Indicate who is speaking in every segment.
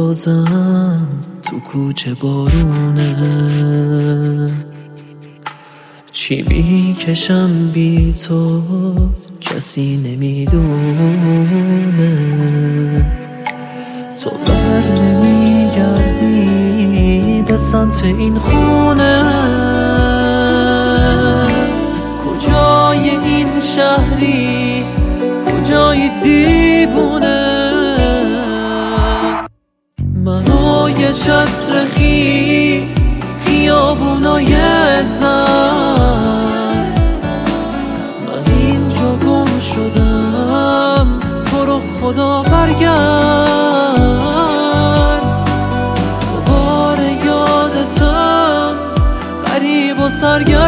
Speaker 1: بازم تو کوچه بارونه، چی میکشم بی تو کسی نمیدونه. تو بر نمیگردی به سمت این خونه، کجای این شهری کجای دیوونه. منو یه چتر خیس خیابونای زرد، من اینجا گم شدم تو رو خدا برگرد. دوباره یادتم غریب و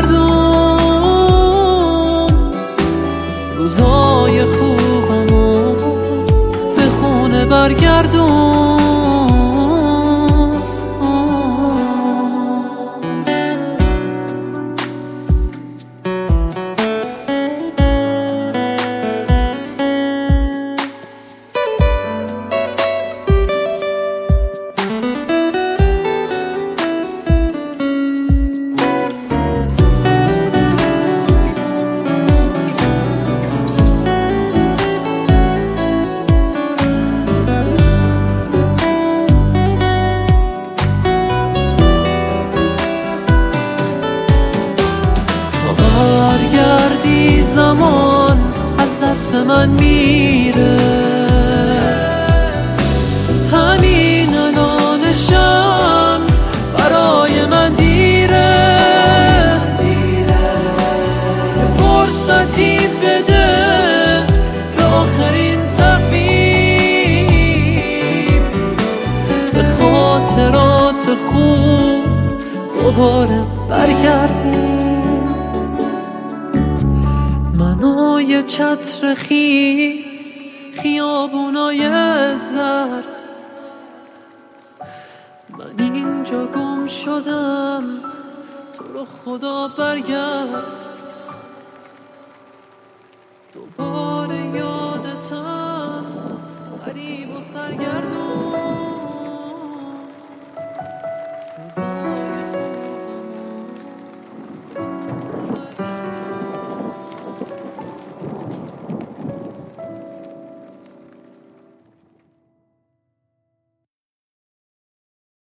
Speaker 1: سرگردون، روزای خوبمو به خونه برگردون. برگردی زمان از دست من میره، همین الانشم برای من دیره. یه فرصتی بده به آخرین تقویم، به خاطرات خوب دوباره برگردیم. منو یه چتر خیس خیابونای زرد، من اینجا گم شدم تو رو خدا برگرد. دوباره